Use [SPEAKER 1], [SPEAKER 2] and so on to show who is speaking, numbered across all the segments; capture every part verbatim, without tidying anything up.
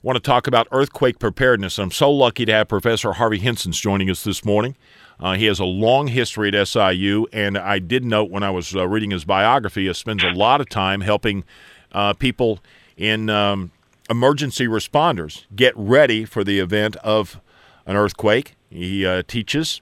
[SPEAKER 1] want to talk about earthquake preparedness. I'm so lucky to have Professor Harvey Hensons joining us this morning. Uh, he has a long history at S I U, and I did note when I was uh, reading his biography, he spends a lot of time helping uh, people in um, emergency responders get ready for the event of an earthquake. He uh, teaches.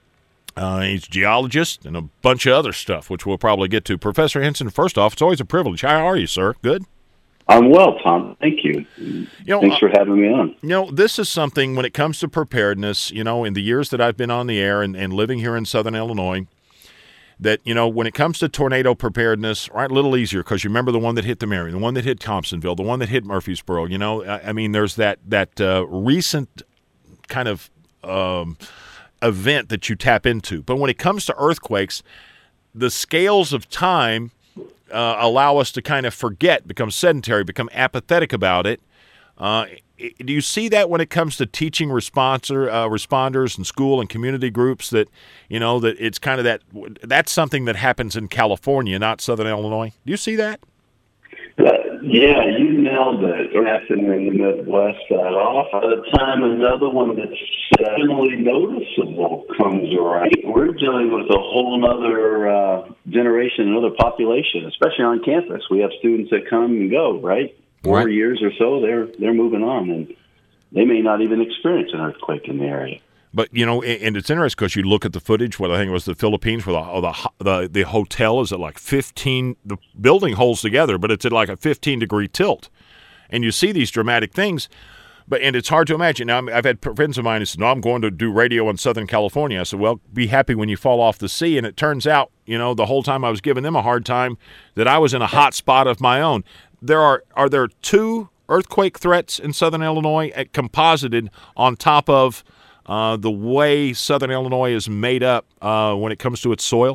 [SPEAKER 1] Uh, he's a geologist and a bunch of other stuff, which we'll probably get to. Professor Henson, first off, it's always a privilege. How are you, sir? Good?
[SPEAKER 2] I'm well, Tom. Thank you. you know, Thanks for having me on.
[SPEAKER 1] You know, this is something when it comes to preparedness, you know, in the years that I've been on the air and, and living here in Southern Illinois, that, you know, when it comes to tornado preparedness, right, a little easier because you remember the one that hit the Marion, the one that hit Thompsonville, the one that hit Murfreesboro. You know, I, I mean, there's that, that uh, recent kind of um, event that you tap into. But when it comes to earthquakes, the scales of time Uh, allow us to kind of forget, become sedentary, become apathetic about it. Uh, do you see that when it comes to teaching responder, uh, responders in school and community groups that, you know, that it's kind of that, that's something that happens in California, not Southern Illinois? Do you see that?
[SPEAKER 2] Uh, yeah, you nailed it. We're happening in the Midwest that off. At the time, another one that's definitely noticeable comes right. We're dealing with a whole other uh, generation, another population, especially on campus. We have students that come and go, right? Four
[SPEAKER 1] right.
[SPEAKER 2] years or so, they're they're moving on, and they may not even experience an earthquake in the area.
[SPEAKER 1] But, you know, and it's interesting because you look at the footage, what I think it was the Philippines, where the, the the the hotel is at like fifteen, the building holds together, but it's at like a fifteen-degree tilt. And you see these dramatic things, but and it's hard to imagine. Now, I've had friends of mine who said, no, I'm going to do radio in Southern California. I said, well, be happy when you fall off the sea. And it turns out, you know, the whole time I was giving them a hard time that I was in a hot spot of my own. There are, are there two earthquake threats in Southern Illinois at, composited on top of Uh, the way Southern Illinois is made up uh, when it comes to its soil?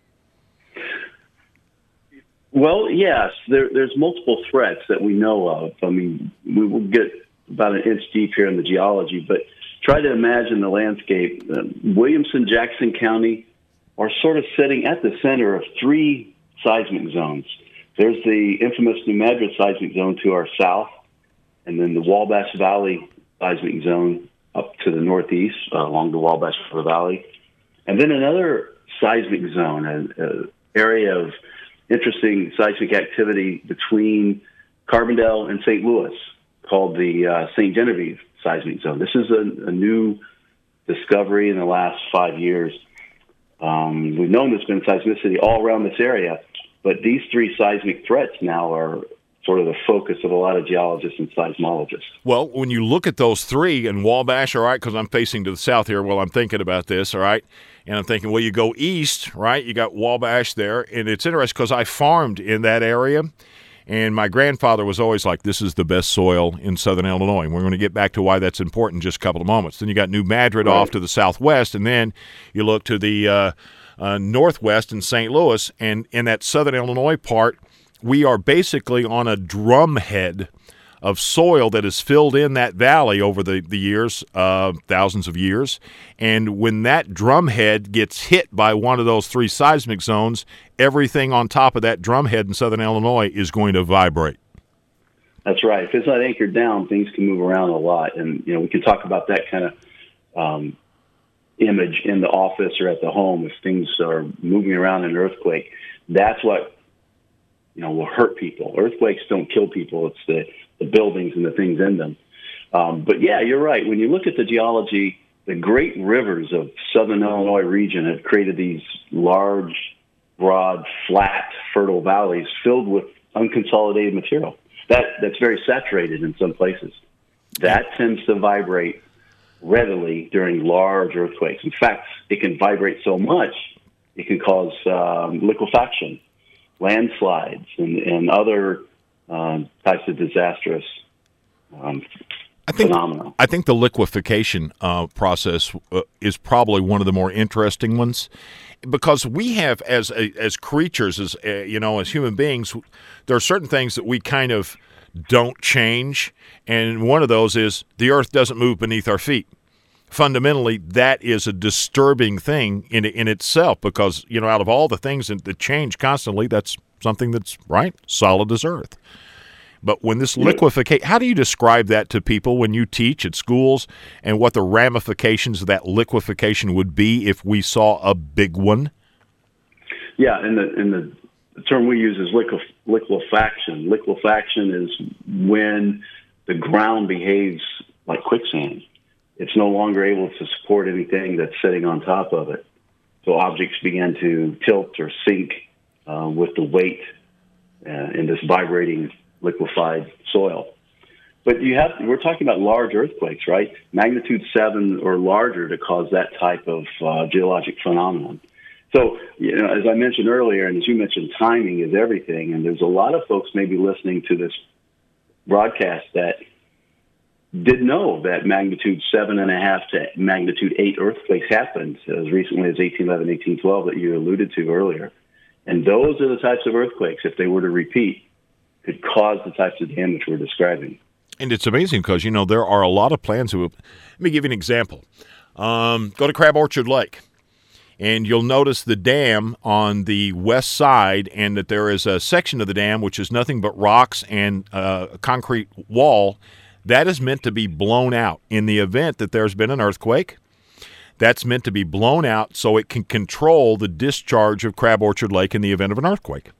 [SPEAKER 2] Well, yes, there, there's multiple threats that we know of. I mean, we will get about an inch deep here in the geology, but try to imagine the landscape. Uh, Williamson, Jackson County are sort of sitting at the center of three seismic zones. There's the infamous New Madrid seismic zone to our south, and then the Wabash Valley seismic zone up to the northeast uh, along the Wabash River Valley. And then another seismic zone, an area of interesting seismic activity between Carbondale and Saint Louis called the uh, Saint Genevieve seismic zone. This is a, a new discovery in the last five years. Um, we've known there's been seismicity all around this area, but these three seismic threats now are sort of the focus of a lot of geologists and seismologists.
[SPEAKER 1] Well, when you look at those three, and Wabash, all right, because I'm facing to the south here while I'm thinking about this, all right, and I'm thinking, well, you go east, right, you got Wabash there, and it's interesting because I farmed in that area, and my grandfather was always like, this is the best soil in Southern Illinois, and we're going to get back to why that's important in just a couple of moments. Then you got New Madrid right off to the southwest, and then you look to the uh, uh, northwest in Saint Louis, and in that Southern Illinois part, we are basically on a drumhead of soil that has filled in that valley over the, the years, uh, thousands of years. And when that drumhead gets hit by one of those three seismic zones, everything on top of that drumhead in Southern Illinois is going to vibrate.
[SPEAKER 2] That's right. If it's not anchored down, things can move around a lot. And, you know, we can talk about that kind of um, image in the office or at the home if things are moving around in an earthquake. That's what you know, will hurt people. Earthquakes don't kill people. It's the, the buildings and the things in them. Um, but, yeah, you're right. When you look at the geology, the great rivers of Southern Illinois region have created these large, broad, flat, fertile valleys filled with unconsolidated material. That That's very saturated in some places. That tends to vibrate readily during large earthquakes. In fact, it can vibrate so much, it can cause um, liquefaction, landslides, and, and other um, types of disastrous um,
[SPEAKER 1] I think,
[SPEAKER 2] phenomena.
[SPEAKER 1] I think the liquefaction uh, process uh, is probably one of the more interesting ones because we have, as a, as creatures, as uh, you know, as human beings, there are certain things that we kind of don't change, and one of those is the earth doesn't move beneath our feet. Fundamentally, that is a disturbing thing in in itself because, you know, out of all the things that change constantly, that's something that's, right, solid as earth. But when this liquefaction, how do you describe that to people when you teach at schools, and what the ramifications of that liquefaction would be if we saw a big one?
[SPEAKER 2] Yeah, and the and the, the term we use is liquef, liquefaction. Liquefaction is when the ground behaves like quicksand. It's no longer able to support anything that's sitting on top of it. So objects begin to tilt or sink uh, with the weight uh, in this vibrating, liquefied soil. But you have we're talking about large earthquakes, right? Magnitude seven or larger to cause that type of uh, geologic phenomenon. So, you know, as I mentioned earlier, and as you mentioned, timing is everything. And there's a lot of folks maybe listening to this broadcast that didn't know that magnitude seven and a half to magnitude eight earthquakes happened as recently as eighteen eleven, eighteen twelve that you alluded to earlier. And those are the types of earthquakes, if they were to repeat, could cause the types of damage we're describing.
[SPEAKER 1] And it's amazing because, you know, there are a lot of plans. Who, let me give you an example. Um, go to Crab Orchard Lake, and you'll notice the dam on the west side, and that there is a section of the dam which is nothing but rocks and uh, a concrete wall. That is meant to be blown out in the event that there's been an earthquake. That's meant to be blown out so it can control the discharge of Crab Orchard Lake in the event of an earthquake.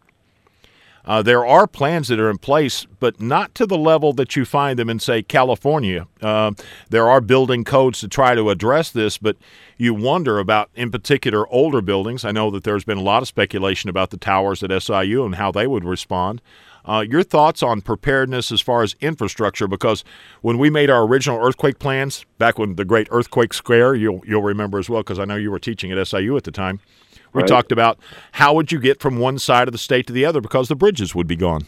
[SPEAKER 1] Uh, there are plans that are in place, but not to the level that you find them in, say, California. Uh, there are building codes to try to address this, but you wonder about, in particular, older buildings. I know that there's been a lot of speculation about the towers at S I U and how they would respond. Uh, your thoughts on preparedness as far as infrastructure, because when we made our original earthquake plans, back when the great earthquake scare, you'll, you'll remember as well, because I know you were teaching at S I U at the time, we right. talked about how would you get from one side of the state to the other because the bridges would be gone.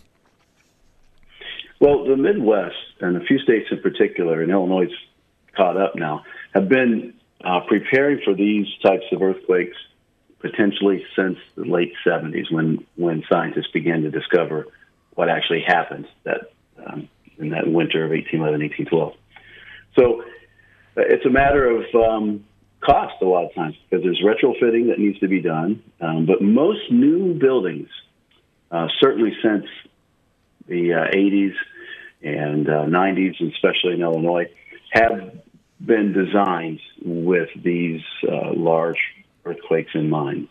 [SPEAKER 2] Well, the Midwest, and a few states in particular, and Illinois is caught up now, have been uh, preparing for these types of earthquakes potentially since the late seventies, when, when scientists began to discover what actually happened that um, in that winter of eighteen eleven, eighteen twelve. So uh, it's a matter of um, cost a lot of times, because there's retrofitting that needs to be done. Um, but most new buildings, uh, certainly since the uh, eighties and uh, nineties, especially in Illinois, have been designed with these uh, large earthquakes in mind.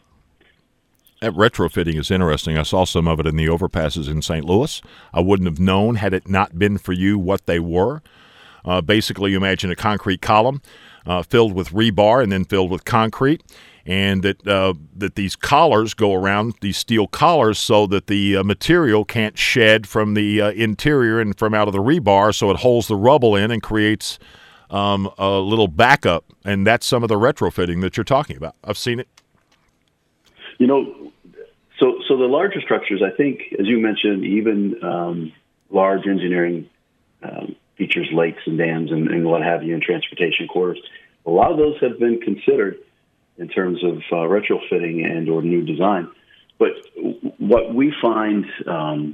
[SPEAKER 1] That retrofitting is interesting. I saw some of it in the overpasses in Saint Louis. I wouldn't have known had it not been for you what they were. Uh, basically, you imagine a concrete column uh, filled with rebar and then filled with concrete, and that uh, that these collars go around, these steel collars, so that the uh, material can't shed from the uh, interior and from out of the rebar, so it holds the rubble in and creates um, a little backup. And that's some of the retrofitting that you're talking about. I've seen it.
[SPEAKER 2] You know, so so the larger structures, I think, as you mentioned, even um, large engineering um, features lakes and dams and, and what have you, and transportation corridors. A lot of those have been considered in terms of uh, retrofitting and or new design. But what we find um,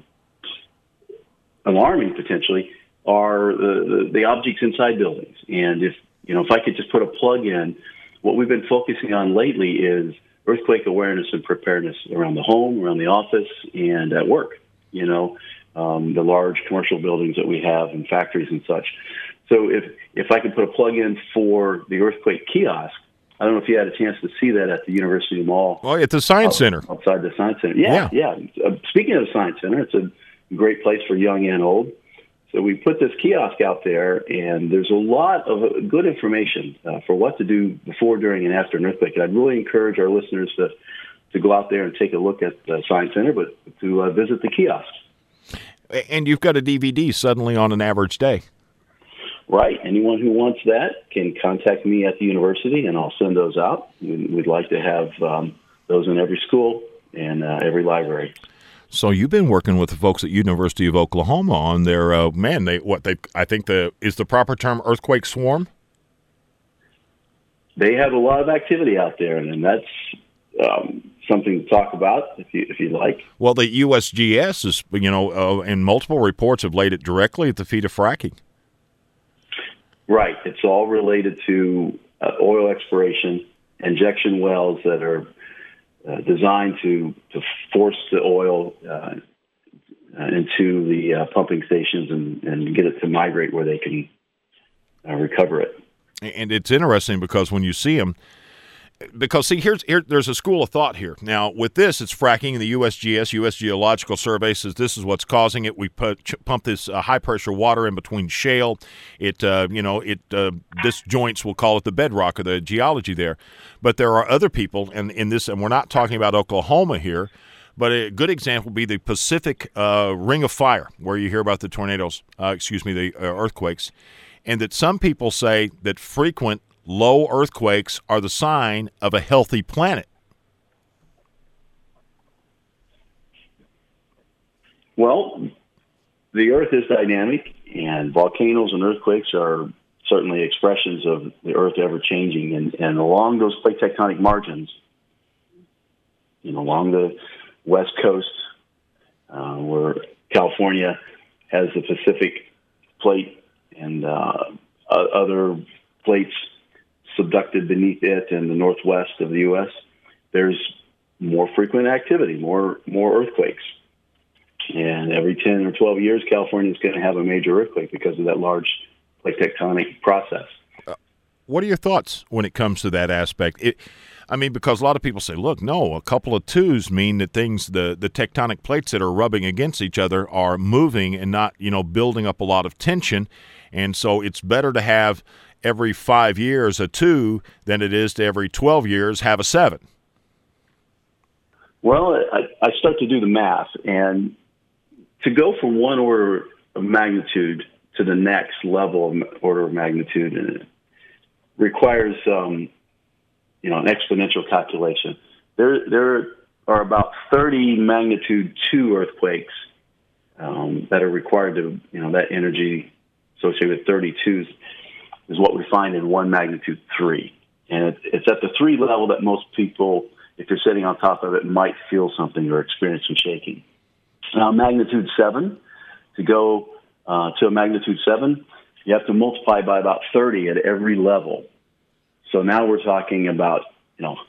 [SPEAKER 2] alarming potentially are the, the, the objects inside buildings. And if you know, if I could just put a plug in, what we've been focusing on lately is earthquake awareness and preparedness around the home, around the office, and at work, you know, um, the large commercial buildings that we have and factories and such. So if, if I could put a plug in for the earthquake kiosk, I don't know if you had a chance to see that at the University Mall.
[SPEAKER 1] Oh, at the Science
[SPEAKER 2] uh,
[SPEAKER 1] Center.
[SPEAKER 2] Outside the Science Center. Yeah, yeah. yeah. Uh, speaking of the Science Center, it's a great place for young and old. So we put this kiosk out there, and there's a lot of good information uh, for what to do before, during, and after an earthquake. And I'd really encourage our listeners to, to go out there and take a look at the Science Center, but to uh, visit the kiosk.
[SPEAKER 1] And you've got a D V D suddenly on an average day.
[SPEAKER 2] Right. Anyone who wants that can contact me at the university, and I'll send those out. We'd like to have um, those in every school and uh, every library.
[SPEAKER 1] So you've been working with the folks at University of Oklahoma on their uh, man. They what they I think the is the proper term earthquake swarm.
[SPEAKER 2] They have a lot of activity out there, and that's um, something to talk about if you if you like.
[SPEAKER 1] Well, the U S G S is you know uh, in multiple reports have laid it directly at the feet of fracking.
[SPEAKER 2] Right. It's all related to uh, oil exploration, injection wells that are Uh, designed to, to force the oil uh, uh, into the uh, pumping stations and, and get it to migrate where they can uh, recover it.
[SPEAKER 1] And it's interesting because when you see them, because see, here's here, there's a school of thought here. Now, with this, it's fracking, and the U S G S, U S Geological Survey, says this is what's causing it. We put, ch- pump this uh, high-pressure water in between shale. It, uh, you know, it uh, disjoints, we'll call it the bedrock or the geology there. But there are other people, and in this, and we're not talking about Oklahoma here, but a good example would be the Pacific uh, Ring of Fire, where you hear about the tornadoes, uh, excuse me, the uh, earthquakes, and that some people say that frequent low earthquakes are the sign of a healthy planet.
[SPEAKER 2] Well, the Earth is dynamic, and volcanoes and earthquakes are certainly expressions of the Earth ever-changing. And, and along those plate tectonic margins, you know, along the West Coast, uh, where California has the Pacific plate and uh, other plates subducted beneath it in the northwest of the U S, there's more frequent activity, more more earthquakes. And every ten or twelve years, California is going to have a major earthquake because of that large plate tectonic process.
[SPEAKER 1] Uh, what are your thoughts when it comes to that aspect? It, I mean, because a lot of people say, look, no, a couple of twos mean that things, the, the tectonic plates that are rubbing against each other are moving and not, you know, building up a lot of tension. And so it's better to have every five years a two than it is to every twelve years have a seven.
[SPEAKER 2] Well, I, I start to do the math, and to go from one order of magnitude to the next level of order of magnitude and it requires, um, you know, an exponential calculation. There, there are about thirty magnitude two earthquakes um, that are required to, you know, that energy associated with thirty-twos is what we find in one magnitude three. And it, it's at the three level that most people, if they're sitting on top of it, might feel something or experience some shaking. Now, magnitude seven, to go uh, to a magnitude seven, you have to multiply by about thirty at every level. So now we're talking about, you know,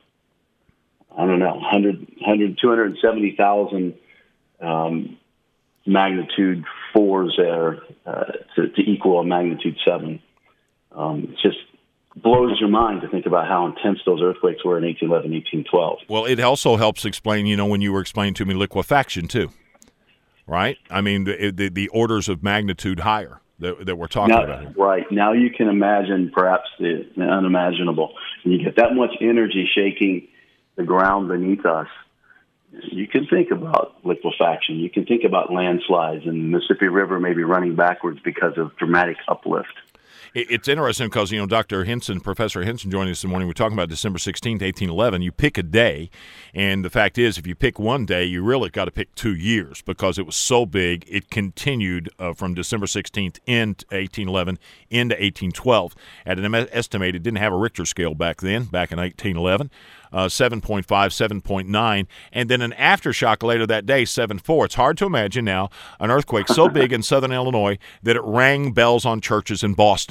[SPEAKER 2] I don't know, one hundred, one hundred, two hundred seventy thousand um, magnitude fours there uh, to, to equal a magnitude seven. Um, it just blows your mind to think about how intense those earthquakes were in eighteen eleven, eighteen twelve.
[SPEAKER 1] Well, it also helps explain, you know, when you were explaining to me liquefaction too, right? I mean, the the, the orders of magnitude higher that, that we're talking
[SPEAKER 2] now,
[SPEAKER 1] about here.
[SPEAKER 2] Right. Now you can imagine perhaps the, the unimaginable. When you get that much energy shaking the ground beneath us, you can think about liquefaction. You can think about landslides, and the Mississippi River may be running backwards because of dramatic uplift.
[SPEAKER 1] It's interesting because, you know, Doctor Henson, Professor Henson joining us this morning. We're talking about December sixteenth, eighteen eleven. You pick a day, and the fact is, if you pick one day, you really got to pick two years because it was so big. It continued uh, from December sixteenth into eighteen eleven into eighteen twelve. At an estimate, it didn't have a Richter scale back then, back in eighteen eleven. Uh, seven point five, seven point nine, and then an aftershock later that day, seven point four. It's hard to imagine now an earthquake so big in southern Illinois that it rang bells on churches in Boston.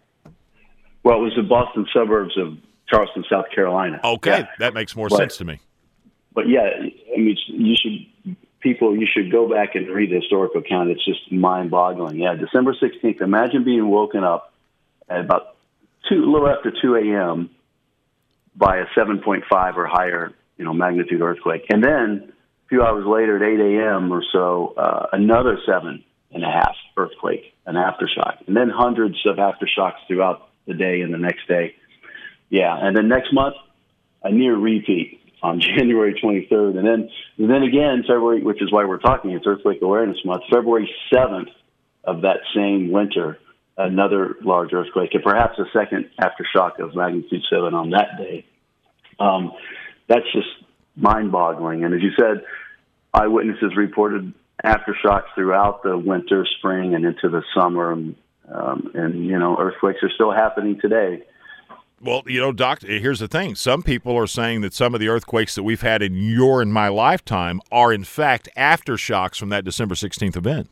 [SPEAKER 2] Well, it was the Boston suburbs of Charleston, South Carolina.
[SPEAKER 1] Okay,
[SPEAKER 2] yeah.
[SPEAKER 1] That makes more
[SPEAKER 2] but,
[SPEAKER 1] sense to me.
[SPEAKER 2] But yeah, I mean, you should people, you should go back and read the historical account. It's just mind-boggling. Yeah, December sixteenth. Imagine being woken up at about two, a little after two a.m. by a seven point five or higher, you know, magnitude earthquake. And then a few hours later at eight a.m. or so, uh, another seven and a half earthquake, an aftershock. And then hundreds of aftershocks throughout the day and the next day. Yeah. And then next month, a near repeat on January twenty-third. And then, and then again, February, which is why we're talking, it's Earthquake Awareness Month, February seventh of that same winter, another large earthquake, and perhaps a second aftershock of magnitude seven on that day. Um, that's just mind-boggling. And as you said, eyewitnesses reported aftershocks throughout the winter, spring, and into the summer. And, um, and you know, earthquakes are still happening today.
[SPEAKER 1] Well, you know, Doc, here's the thing. Some people are saying that some of the earthquakes that we've had in your and my lifetime are, in fact, aftershocks from that December sixteenth event.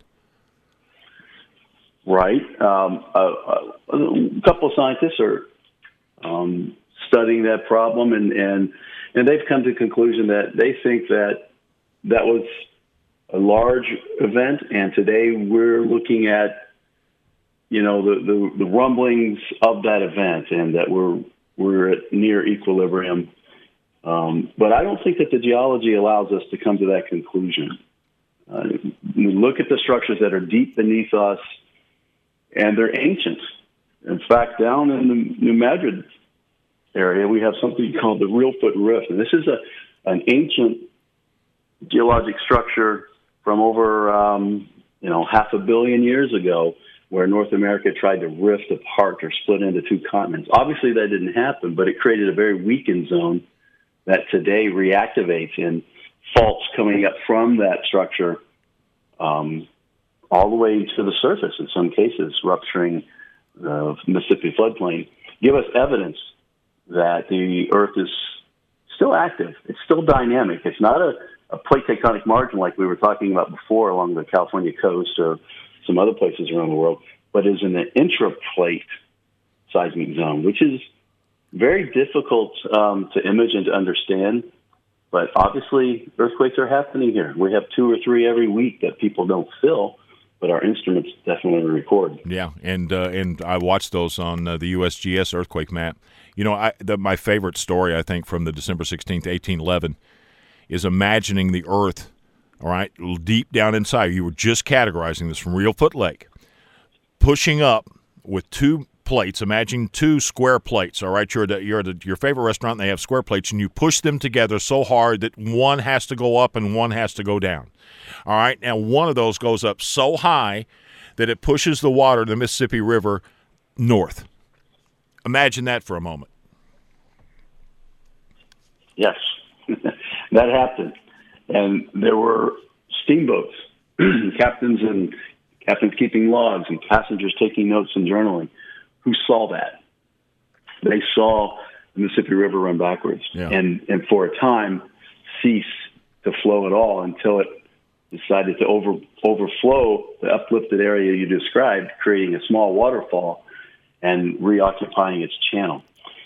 [SPEAKER 2] Right. Um, a, a, a couple of scientists are um, studying that problem, and, and and they've come to the conclusion that they think that that was a large event, and today we're looking at, you know, the, the, the rumblings of that event, and that we're we're at near equilibrium. Um, but I don't think that the geology allows us to come to that conclusion. Uh, we look at the structures that are deep beneath us, and they're ancient. In fact, down in the New Madrid area, we have something called the Reelfoot Rift, and this is a an ancient geologic structure from over, um, you know, half a billion years ago, where North America tried to rift apart or split into two continents. Obviously, that didn't happen, but it created a very weakened zone that today reactivates in faults coming up from that structure um, all the way to the surface, in some cases, rupturing the Mississippi floodplain, give us evidence that the Earth is still active. It's still dynamic. It's not a, a plate tectonic margin like we were talking about before along the California coast or some other places around the world, but is in the intraplate seismic zone, which is very difficult um, to image and to understand. But obviously, earthquakes are happening here. We have two or three every week that people don't feel, but our instruments definitely record.
[SPEAKER 1] Yeah, and uh, and I watched those on uh, the U S G S earthquake map. You know, I, the, my favorite story, I think, from the December sixteenth, eighteen eleven, is imagining the Earth, all right, deep down inside. You were just categorizing this from Reelfoot Lake, pushing up with two plates. Imagine two square plates, all right? You're at, you're at your favorite restaurant, and they have square plates, and you push them together so hard that one has to go up and one has to go down. All right, now one of those goes up so high that it pushes the water of the Mississippi River north. Imagine that for a moment.
[SPEAKER 2] Yes, that happened. And there were steamboats, captains and captains keeping logs and passengers taking notes and journaling who saw that. They saw the Mississippi River run backwards
[SPEAKER 1] yeah.
[SPEAKER 2] and, and for a time cease to flow at all until it decided to over overflow the uplifted area you described, creating a small waterfall and reoccupying its channel.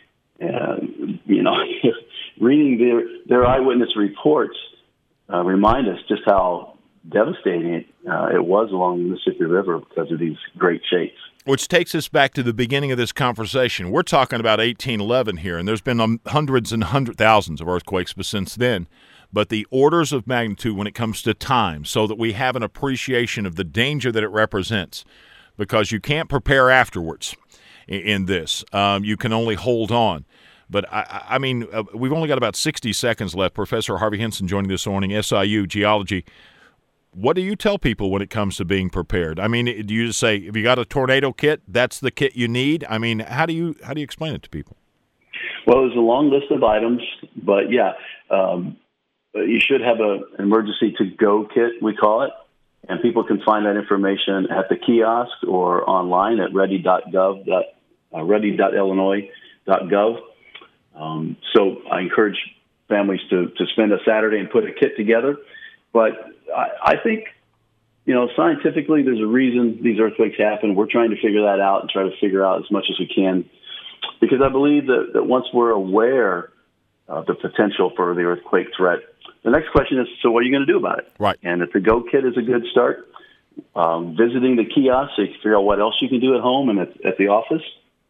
[SPEAKER 2] And, you know, reading their, their eyewitness reports uh, remind us just how devastating it, uh, it was along the Mississippi River because of these great shakes.
[SPEAKER 1] Which takes us back to the beginning of this conversation. We're talking about eighteen eleven here, and there's been um, hundreds and hundred thousands of earthquakes since then. But the orders of magnitude when it comes to time, so that we have an appreciation of the danger that it represents, because you can't prepare afterwards in, in this. Um, you can only hold on. But, I, I mean, uh, we've only got about sixty seconds left. Professor Harvey Henson joining this morning, S I U Geology. What do you tell people when it comes to being prepared? I mean, do you just say, if you got a tornado kit, that's the kit you need? I mean, how do you how do you explain it to people?
[SPEAKER 2] Well, there's a long list of items, but, yeah, um, you should have a, an emergency to-go kit, we call it, and people can find that information at the kiosk or online at ready dot gov, uh, ready dot illinois dot gov. Um, so I encourage families to, to spend a Saturday and put a kit together. But I, I think, you know, scientifically, there's a reason these earthquakes happen. We're trying to figure that out and try to figure out as much as we can, because I believe that, that once we're aware of the potential for the earthquake threat, the next question is, so what are you going to do about it?
[SPEAKER 1] Right.
[SPEAKER 2] And if the Go Kit is a good start, um, visiting the kiosk so you can figure out what else you can do at home and at, at the office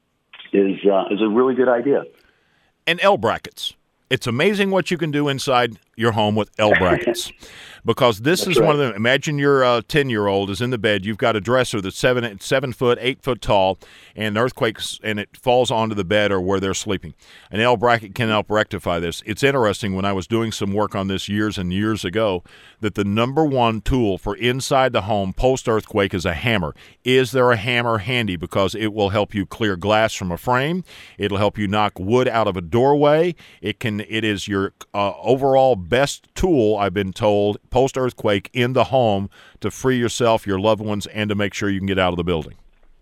[SPEAKER 2] is uh, is a really good idea.
[SPEAKER 1] And L brackets. It's amazing what you can do inside your home with L brackets, because this
[SPEAKER 2] That's
[SPEAKER 1] is
[SPEAKER 2] right.
[SPEAKER 1] one of them. Imagine your uh, ten-year-old is in the bed. You've got a dresser that's seven, seven foot, eight foot tall, and earthquakes, and it falls onto the bed or where they're sleeping. An L bracket can help rectify this. It's interesting, when I was doing some work on this years and years ago, that the number one tool for inside the home post-earthquake is a hammer. Is there a hammer handy? Because it will help you clear glass from a frame. It'll help you knock wood out of a doorway. It can. It is your uh, overall best tool, I've been told, post-earthquake in the home to free yourself, your loved ones, and to make sure you can get out of the building.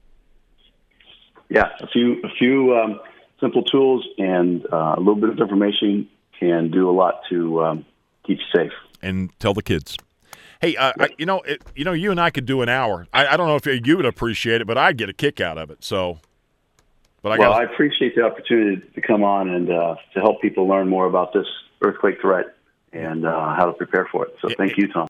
[SPEAKER 2] Yeah, a few a few um, simple tools and uh, a little bit of information can do a lot to um, keep you safe.
[SPEAKER 1] And tell the kids. Hey, uh, I, you know, it, you know, you and I could do an hour. I, I don't know if you would appreciate it, but I'd get a kick out of it. So, but I
[SPEAKER 2] well,
[SPEAKER 1] got.
[SPEAKER 2] I appreciate the opportunity to come on and uh, to help people learn more about this earthquake threat and uh, how to prepare for it. So, thank you, Tom.